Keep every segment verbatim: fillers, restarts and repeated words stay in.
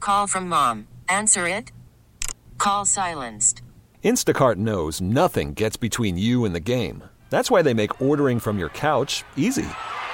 Call from mom. Answer it. Call silenced. Instacart knows nothing gets between you and the game. That's why they make ordering from your couch easy.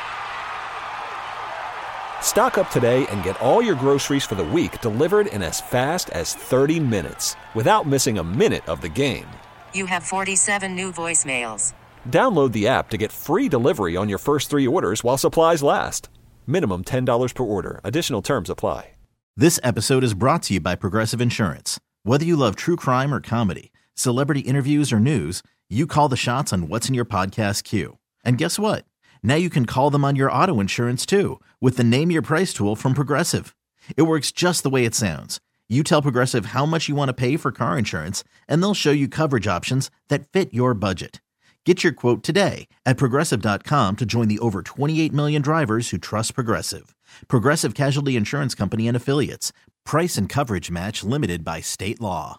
Stock up today and get all your groceries for the week delivered in as fast as thirty minutes without missing a minute of the game. You have forty-seven new voicemails. Download the app to get free delivery on your first three orders while supplies last. Minimum ten dollars per order. Additional terms apply. This episode is brought to you by Progressive Insurance. Whether you love true crime or comedy, celebrity interviews or news, you call the shots on what's in your podcast queue. And guess what? Now you can call them on your auto insurance too with the Name Your Price tool from Progressive. It works just the way it sounds. You tell Progressive how much you want to pay for car insurance, and they'll show you coverage options that fit your budget. Get your quote today at Progressive dot com to join the over twenty-eight million drivers who trust Progressive. Progressive Casualty Insurance Company and Affiliates. Price and coverage match limited by state law.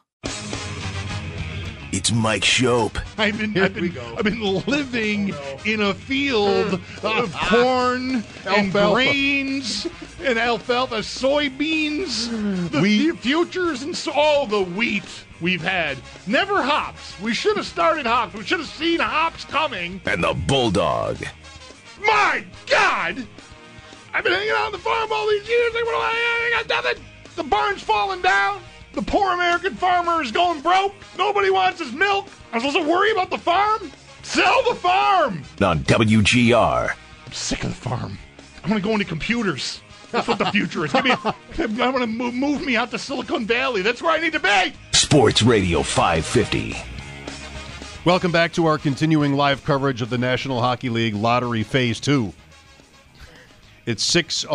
It's Mike Shope. I've been, I've been, I've been living oh, no. in a field of corn and grains and alfalfa, soybeans, the wheat. futures, and so, all the wheat we've had. Never hops. We should have started hops. We should have seen hops coming. And the Bulldog. My God! I've been hanging out on the farm all these years. I got nothing. The barn's falling down. The poor American farmer is going broke. Nobody wants his milk. I'm supposed to worry about the farm? Sell the farm! On W G R. I'm sick of the farm. I want to go into computers. That's what the future is. Give me, I want to move, move me out to Silicon Valley. That's where I need to be. Sports Radio five fifty. Welcome back to our continuing live coverage of the National Hockey League Lottery Phase two. It's six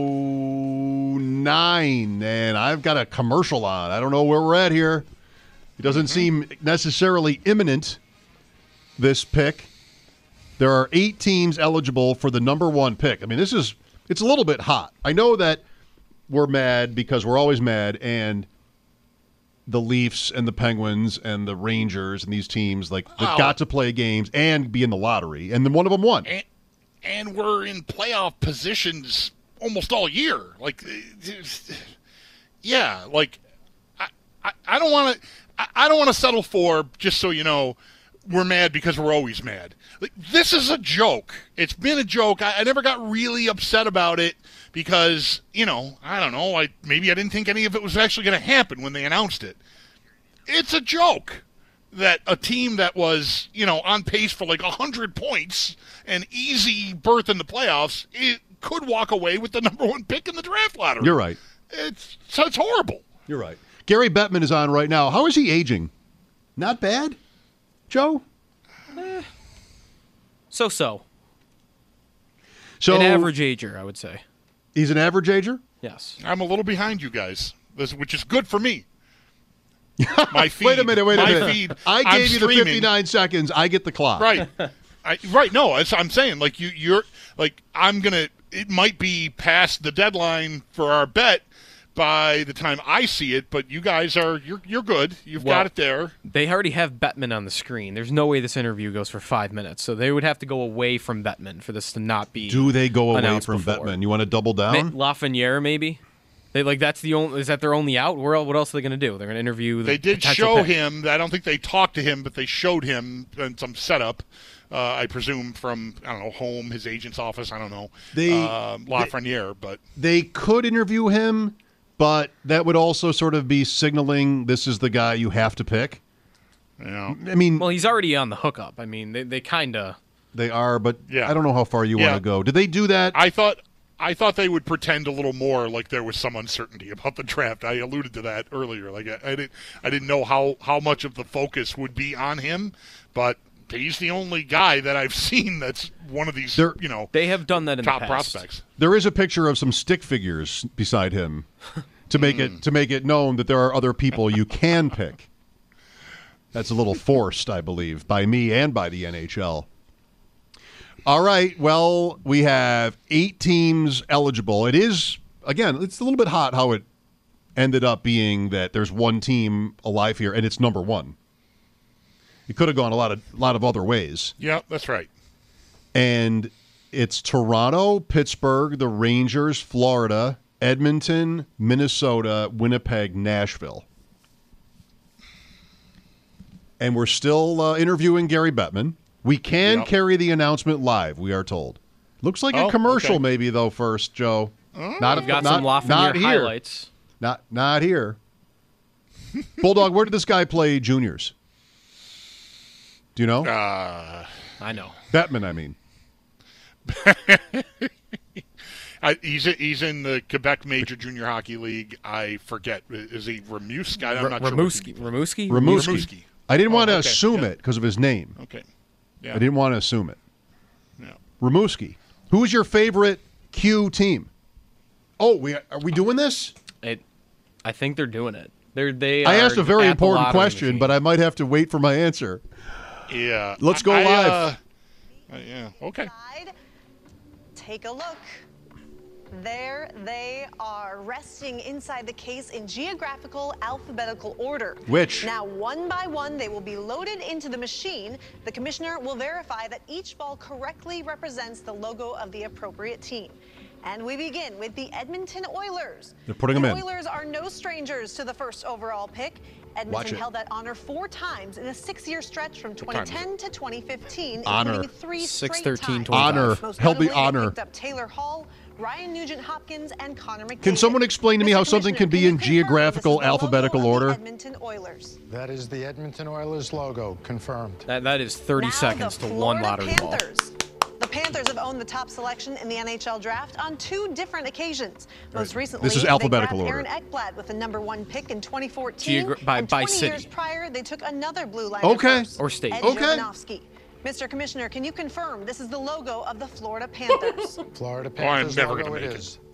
oh nine, and I've got a commercial on. I don't know where we're at here. It doesn't mm-hmm. seem necessarily imminent, this pick. There are eight teams eligible for the number one pick. I mean, this is, it's a little bit hot. I know that we're mad because we're always mad, and the Leafs and the Penguins and the Rangers and these teams, like, they've oh. got to play games and be in the lottery, and then one of them won. And- And we're in playoff positions almost all year. Like, yeah, like I, I, I don't want to. I, I don't want to settle for, just so you know, we're mad because we're always mad. Like, this is a joke. It's been a joke. I, I never got really upset about it because, you know, I don't know. I maybe I didn't think any of it was actually going to happen when they announced it. It's a joke that a team that was, you know, on pace for like one hundred points and easy berth in the playoffs, it could walk away with the number one pick in the draft lottery. You're right. It's so it's horrible. You're right. Gary Bettman is on right now. How is he aging? Not bad, Joe? Eh, so-so. So an average ager, I would say. He's an average ager? Yes. I'm a little behind you guys, which is good for me. My feed, wait a minute, wait a minute. Feed, I gave I'm you streaming. the fifty-nine seconds. I get the clock. Right. I, right. No, I'm saying, like, you, you're, like, I'm going to, it might be past the deadline for our bet by the time I see it, but you guys are, you're you're good. You've well, got it there. They already have Bettman on the screen. There's no way this interview goes for five minutes, so they would have to go away from Bettman for this to not be Do they go away from before. Bettman? You want to double down? Ma- Lafreniere, maybe? They, like that's the only is that their only out? Where what else are they going to do? They're going to interview. The they did show pick. him. I don't think they talked to him, but they showed him in some setup. Uh, I presume from I don't know home, his agent's office. I don't know. They uh, Lafreniere, they, but they could interview him, but that would also sort of be signaling this is the guy you have to pick. Yeah. I mean, well, he's already on the hookup. I mean, they they kind of they are, but yeah. I don't know how far you yeah. want to go. Did they do that? I thought. I thought they would pretend a little more like there was some uncertainty about the draft. I alluded to that earlier. Like I, I didn't, I didn't know how, how much of the focus would be on him, but he's the only guy that I've seen that's one of these. They're, you know, they have done that in top the past. prospects. There is a picture of some stick figures beside him to make mm. it to make it known that there are other people you can pick. That's a little forced, I believe, by me and by the N H L. All right, well, we have eight teams eligible. It is, again, it's a little bit hot how it ended up being that there's one team alive here, and it's number one. It could have gone a lot of a lot of other ways. Yeah, that's right. And it's Toronto, Pittsburgh, the Rangers, Florida, Edmonton, Minnesota, Winnipeg, Nashville. And we're still uh, interviewing Gary Bettman. We can Yep. carry the announcement live, we are told. Looks like Oh, a commercial okay. maybe, though, first, Joe. Oh. Not, We've got not, some Lafreniere not here. highlights. Not, not here. Bulldog, where did this guy play juniors? Do you know? Uh, I know. Bettman, I mean. I, he's he's in the Quebec Major Junior Hockey League. I forget. Is he Rimouski? I'm R- not sure. Rimouski. Rimouski? Rimouski. Rimouski. I didn't Oh, want to okay. assume Yeah. it because of his name. Okay. Yeah. I didn't want to assume it. Yeah. Rimouski. Who's your favorite Q team? Oh, we are we doing this? It, I think they're doing it. They're, they I are asked a very at the important lottery question, machine. but I might have to wait for my answer. Yeah. Let's go I, live. Uh, uh, yeah. Okay. Side. Take a look. There they are, resting inside the case in geographical alphabetical order. Which? Now, one by one, they will be loaded into the machine. The commissioner will verify that each ball correctly represents the logo of the appropriate team. And we begin with the Edmonton Oilers. They're putting the them in. Oilers are no strangers to the first overall pick. Watch Edmonton it. held that honor four times in a six-year stretch from What time is twenty ten to twenty fifteen, Honor. including three six straight thirteen times. Honor. Most Held the notably, they honor. picked up Taylor Hall, Ryan Nugent-Hopkins, and Connor McDavid. Can someone explain to me Mister how something Commissioner, can be you in confirm geographical this is the logo alphabetical of the order? Edmonton Oilers. That is the Edmonton Oilers logo, confirmed. That, that is thirty Now seconds the to one Florida lottery ball. Panthers. The Panthers have owned the top selection in the N H L draft on two different occasions. Most recently, This is they alphabetical grabbed order. Aaron Ekblad with the number one pick in twenty fourteen. Geogra- by- and by twenty city. years prior, they took another blue line Okay. first, Or state. Ed Okay. Jovanovski. Mister Commissioner, can you confirm this is the logo of the Florida Panthers? Florida Oh, I'm Panthers never logo gonna it make it. is.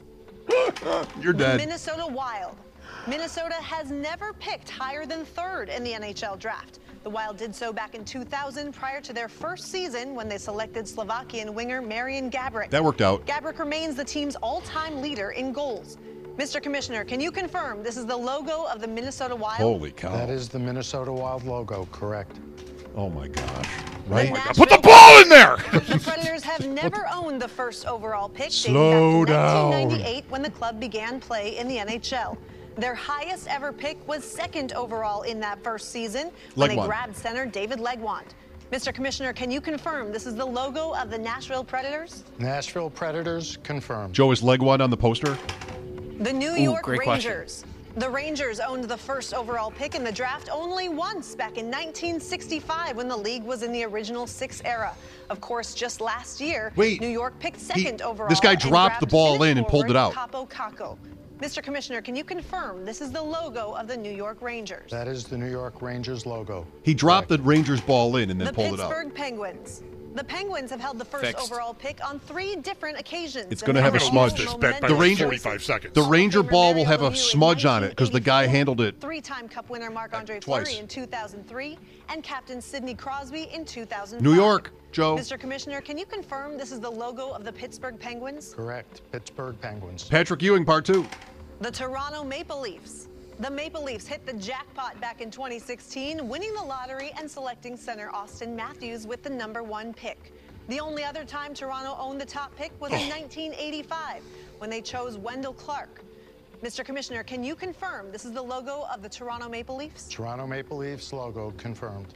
You're The dead. Minnesota Wild. Minnesota has never picked higher than third in the N H L draft. The Wild did so back in two thousand prior to their first season when they selected Slovakian winger Marian Gaborik. That worked out. Gaborik remains the team's all-time leader in goals. Mister Commissioner, can you confirm this is the logo of the Minnesota Wild? Holy cow. That is the Minnesota Wild logo, correct. Oh, my gosh. The Right? Nashville Put the ball in there. The Predators have never owned the first overall pick Slow dating back to down. nineteen ninety-eight when the club began play in the N H L. Their highest ever pick was second overall in that first season when they Legwand. grabbed center David Legwand. Mister Commissioner, can you confirm this is the logo of the Nashville Predators? Nashville Predators, confirmed. Joe, is Legwand on the poster? The New York great question. Rangers. The Rangers owned the first overall pick in the draft only once back in nineteen sixty-five when the league was in the original six era. Of course, just last year, Wait, New York picked he- second overall. this guy and dropped the grabbed ball Finnish in and pulled it forward out. Kaapo Kakko. Mister Commissioner, can you confirm this is the logo of the New York Rangers? That is the New York Rangers logo. He dropped Correct. the Rangers ball in and then The pulled it out. Pittsburgh Penguins. The Penguins have held the first Fixed. overall pick on three different occasions. It's and gonna they have a all smudge. This momentous bet by The like Ranger- forty-five seconds. The Ranger Hall of ball Famer will have a Mario Lemieux in smudge on it because the guy nineteen handled it. Three-time Cup winner Marc-Andre Twice. Fleury in two thousand three and Captain Sidney Crosby in two thousand five. New York, Joe. Mister Commissioner, can you confirm this is the logo of the Pittsburgh Penguins? Correct. Pittsburgh Penguins. Patrick Ewing, part two. The Toronto Maple Leafs. The Maple Leafs hit the jackpot back in twenty sixteen, winning the lottery and selecting center Austin Matthews with the number one pick. The only other time Toronto owned the top pick was in nineteen eighty-five when they chose Wendell Clark. Mister Commissioner, can you confirm this is the logo of the Toronto Maple Leafs? Toronto Maple Leafs logo, confirmed.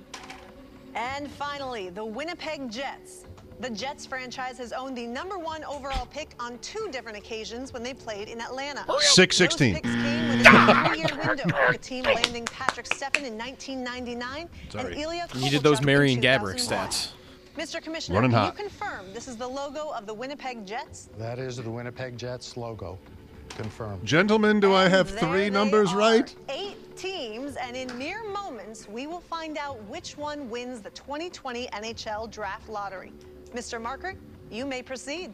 And finally, the Winnipeg Jets. The Jets franchise has owned the number one overall pick on two different occasions when they played in Atlanta. six sixteen. Those picks came within a three-year window, with the team landing Patrick Steffen in nineteen ninety-nine and Ilya You did those Kovalchuk in Marian two Gaborik thousand one. stats. Mister Commissioner, Running can hot. you confirm this is the logo of the Winnipeg Jets? That is the Winnipeg Jets logo, confirmed. Gentlemen, do I And have there three they numbers are, right? Eight teams, and in mere moments, we will find out which one wins the twenty twenty N H L Draft Lottery. Mister Marker, you may proceed.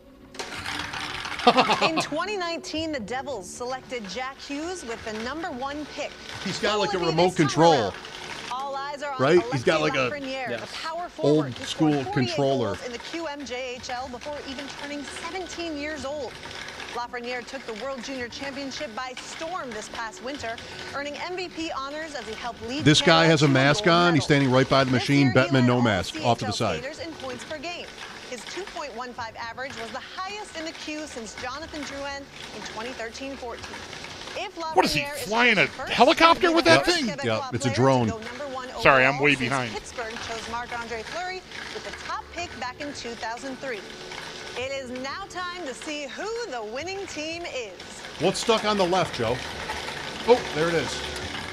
In twenty nineteen, the Devils selected Jack Hughes with the number one pick. He's got like a Will it be remote this time control. around? All eyes are on Right? He's got Alexei like a Lafreniere, Yes. the power forward old who school scored forty-eight controller. goals in the Q M J H L before even turning seventeen years old. Lafreniere took the World Junior Championship by storm this past winter, earning M V P honors as he helped lead This guy Canada has a to mask gold on. He's medal. standing right by the This machine. year, he Bettman, led no all mask. C H Off to the L side. skaters in points per game. His two point one five average was the highest in the Q since Jonathan Drouin in twenty thirteen fourteen. If What is he, Lafreniere flying a first, helicopter he'll be with the that first thing? Quebecois Yeah, it's a player to drone. go number one Sorry, I'm overall way since behind. Pittsburgh chose Marc-Andre Fleury with the top pick back in two thousand three. It is now time to see who the winning team is. What's stuck on the left, Joe? Oh, there it is.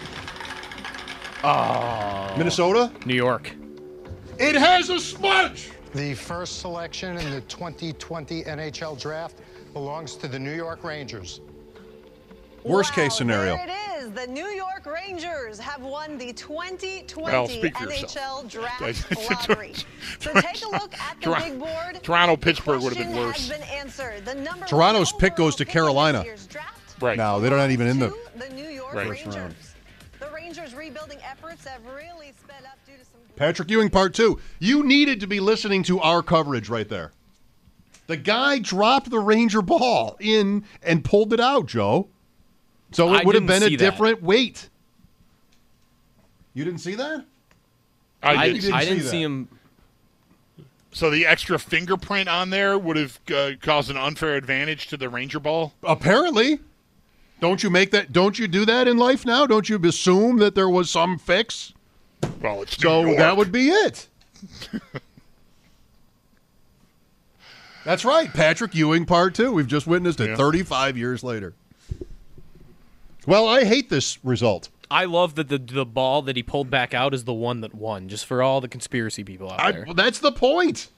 Oh. Minnesota? New York. It has a smudge! The first selection in the twenty twenty N H L draft belongs to the New York Rangers. Worst Wow, case scenario. There it is. The New York Rangers have won the twenty Well, twenty speak for N H yourself. L draft lottery. So take a look at the Tor- big board. Toronto, Pittsburgh would have been Question worse. has been answered. The number Toronto's one pick goes to overall pick in Carolina. this year's draft Right. No, they're not even in the. to the New York Right. Rangers. First round. The Rangers' rebuilding efforts have really sped up due to some. Patrick Ewing, part two. You needed to be listening to our coverage right there. The guy dropped the Ranger ball in and pulled it out, Joe. So it I would have didn't been a see that. different weight. You didn't see that? I I, did. didn't I see didn't that. see him. So the extra fingerprint on there would have uh, caused an unfair advantage to the Ranger ball? Apparently. Don't you make that? Don't you do that in life now? Don't you assume that there was some fix? Well, it's New So York. that would be it. That's right. Patrick Ewing, part two. We've just witnessed it Yeah. thirty-five years later. Well, I hate this result. I love that the the ball that he pulled back out is the one that won. Just for all the conspiracy people out I, there. well, that's the point.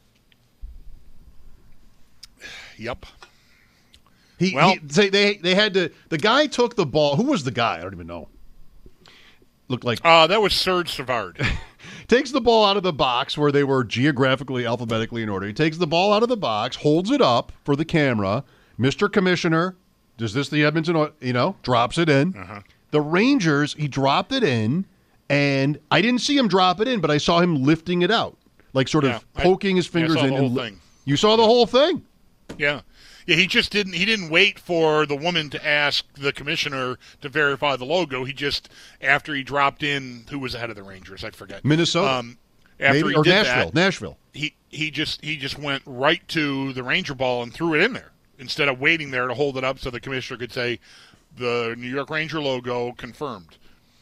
Yep. He, Well- he they, they they had to. The guy took the ball. Who was the guy? I don't even know. Looked like Uh, that was Serge Savard. takes the ball out of the box where they were geographically, alphabetically in order. He takes the ball out of the box, holds it up for the camera. Mister Commissioner, does this the Edmonton? You know, drops it in. Uh-huh. The Rangers, he dropped it in, and I didn't see him drop it in, but I saw him lifting it out, like sort Yeah, of I- poking his yeah, I fingers saw in. the whole and li- thing. You saw the whole thing. Yeah. Yeah, he just didn't he didn't wait for the woman to ask the commissioner to verify the logo. He just after he dropped in who was ahead of the Rangers, I forget. Minnesota. Um after Maybe he or did Nashville. that, Nashville. he he just he just went right to the Ranger ball and threw it in there instead of waiting there to hold it up so the commissioner could say the New York Ranger logo confirmed.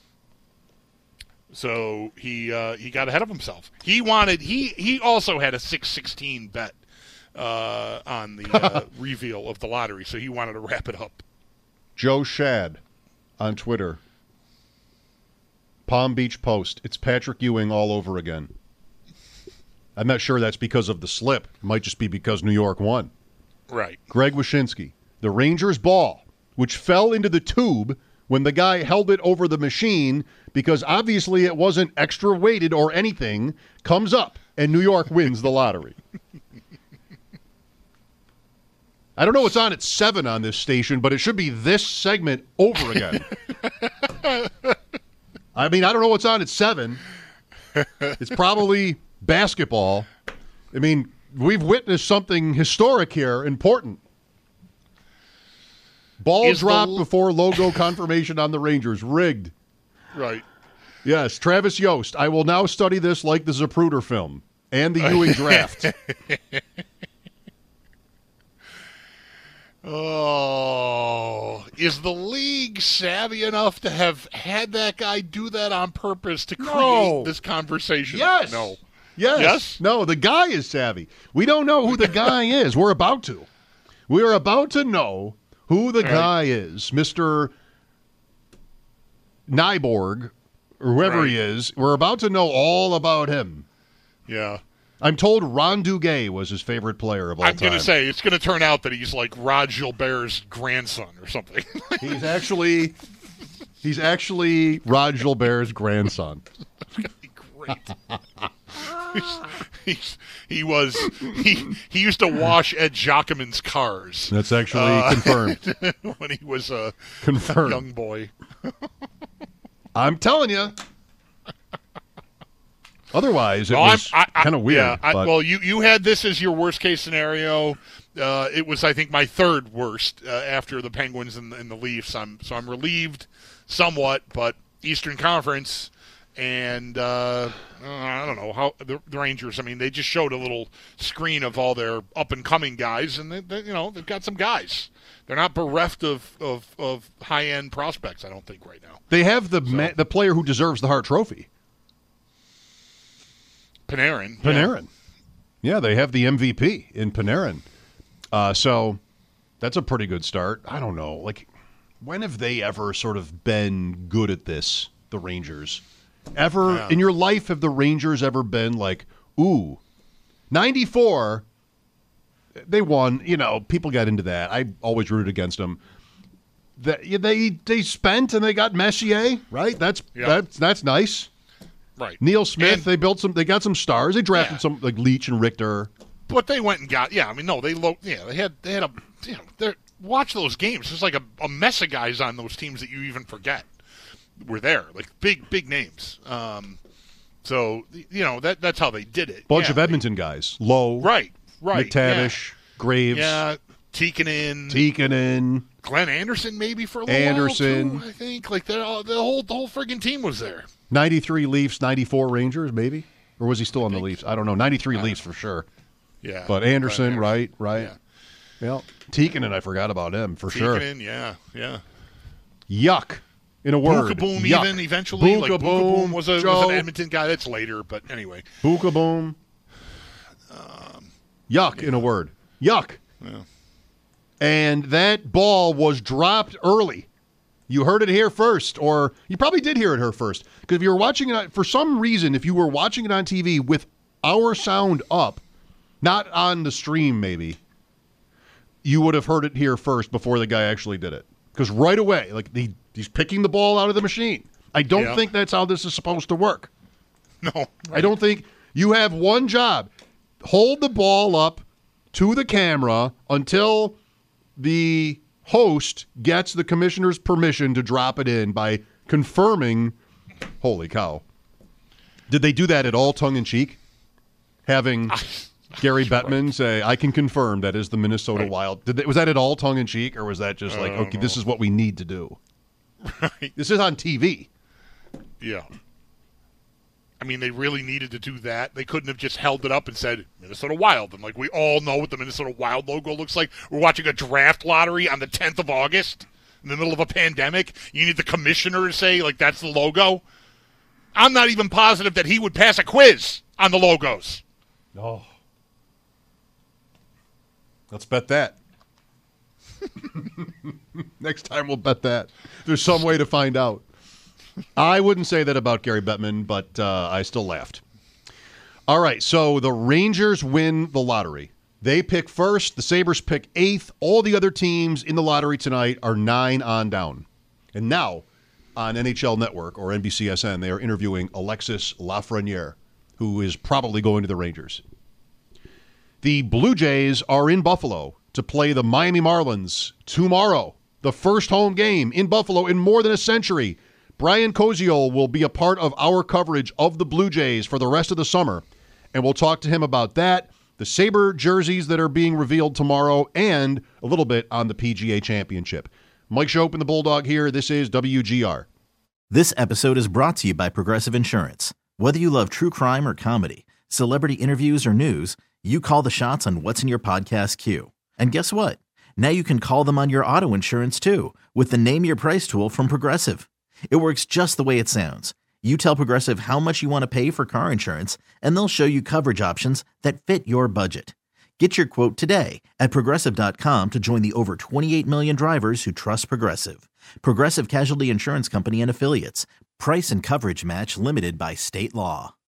So he uh, he got ahead of himself. He wanted he he also had a six sixteen bet uh, on the uh, reveal of the lottery, so he wanted to wrap it up. Joe Shad on Twitter. Palm Beach Post. It's Patrick Ewing all over again. I'm not sure that's because of the slip. It might just be because New York won. Right. Greg Wyshynski. The Rangers' ball, which fell into the tube when the guy held it over the machine because obviously it wasn't extra weighted or anything, comes up and New York wins the lottery. I don't know what's on at seven on this station, but it should be this segment over again. I mean, I don't know what's on at seven. It's probably basketball. I mean, we've witnessed something historic here, important. Ball Is the dropped l- before logo confirmation on the Rangers. Rigged. Right. Yes, Travis Yost. I will now study this like the Zapruder film and the Ewing draft. Oh, is the league savvy enough to have had that guy do that on purpose to create No. this conversation? Yes. No. Yes. Yes? No, the guy is savvy. We don't know who the guy is. We're about to. We are about to know who the Right. guy is. Mister Nyborg, or whoever Right. he is. We're about to know all about him. Yeah. I'm told Ron Duguay was his favorite player of all I'm time. going to say, it's going to turn out that he's like Rod Gilbert's grandson or something. He's actually he's actually Rod Gilbert's grandson. Great. he's, he's, he was, he, he used to wash Ed Jacquemin's cars. That's actually Uh, confirmed. when he was a Confirmed. young boy. I'm telling you. Otherwise, it Well, was I'm- I- I- kind of weird. Yeah, I, but well, you, you had this as your worst case scenario. Uh, it was, I think, my third worst uh, after the Penguins and, and the Leafs. I'm so I'm relieved somewhat, but Eastern Conference, And uh, I don't know how the, the Rangers. I mean, they just showed a little screen of all their up and coming guys, and they, they, you know they've got some guys. They're not bereft of, of, of high end prospects. I don't think right now. They have the so. ma- the player who deserves the Hart Trophy, Panarin. Panarin. Yeah, yeah they have the M V P in Panarin. Uh, so that's a pretty good start. I don't know, like when have they ever sort of been good at this? The Rangers. Ever yeah. in your life have the Rangers ever been like, ooh, ninety-four, they won, you know, people got into that. I always rooted against them. They they, they spent and they got Messier, right? That's yeah. that's that's nice. Right. Neil Smith, and, they built some they got some stars. They drafted yeah. some like Leach and Richter. But they went and got yeah, I mean no, they lo- yeah, they had they had a you know, they're watch those games. There's like a, a mess of guys on those teams that you even forget were there, like big, big names. Um, so, you know, that that's how they did it. Bunch yeah, of Edmonton they, guys. Lowe. Right, right. McTavish, yeah. Graves. Yeah, Tikkanen. Tikkanen. Glenn Anderson maybe for a little Anderson. while, too, I think. Like, all, the whole the whole friggin' team was there. ninety-three Leafs, ninety-four Rangers, maybe? Or was he still on the Leafs? I don't know. ninety-three uh, Leafs for sure. Yeah. But Anderson, Anderson. right, right. Yeah. Well, Tikkanen, I forgot about him for Tikkanen, sure. Tikkanen, yeah, yeah. Yuck. In a word. Boom Yuck. even eventually. Boom like Boom was, a, was an Edmonton guy. That's later, but anyway. Boom. Um, Yuck, in a word. Yuck. Yeah. And that ball was dropped early. You heard it here first, or you probably did hear it here first. Because if you were watching it, on, for some reason, if you were watching it on T V with our sound up, not on the stream maybe, you would have heard it here first before the guy actually did it. Because right away, like he, he's picking the ball out of the machine. I don't yeah. think that's how this is supposed to work. No. Right. I don't think you have one job. Hold the ball up to the camera until the host gets the commissioner's permission to drop it in by confirming. Holy cow. Did they do that at all tongue-in-cheek? Having Gary Bettman right. say, I can confirm that is the Minnesota right. Wild. Did they, was that at all tongue-in-cheek, or was that just like, okay, know. This is what we need to do? Right. This is on T V. Yeah. I mean, they really needed to do that. They couldn't have just held it up and said, Minnesota Wild. And, like, we all know what the Minnesota Wild logo looks like. We're watching a draft lottery on the tenth of August in the middle of a pandemic. You need the commissioner to say, like, that's the logo. I'm not even positive that he would pass a quiz on the logos. Oh. Let's bet that. Next time we'll bet that. There's some way to find out. I wouldn't say that about Gary Bettman, but uh, I still laughed. All right, so the Rangers win the lottery. They pick first. The Sabres pick eighth. All the other teams in the lottery tonight are nine on down. And now, on N H L Network, or N B C S N, they are interviewing Alexis Lafreniere, who is probably going to the Rangers. The Blue Jays are in Buffalo to play the Miami Marlins tomorrow. The first home game in Buffalo in more than a century. Brian Koziol will be a part of our coverage of the Blue Jays for the rest of the summer, and we'll talk to him about that, the Sabre jerseys that are being revealed tomorrow, and a little bit on the P G A Championship. Mike Schopp and the Bulldog here. This is W G R. This episode is brought to you by Progressive Insurance. Whether you love true crime or comedy, celebrity interviews or news, you call the shots on what's in your podcast queue. And guess what? Now you can call them on your auto insurance too with the Name Your Price tool from Progressive. It works just the way it sounds. You tell Progressive how much you want to pay for car insurance, and they'll show you coverage options that fit your budget. Get your quote today at Progressive dot com to join the over twenty-eight million drivers who trust Progressive. Progressive Casualty Insurance Company and Affiliates. Price and coverage match limited by state law.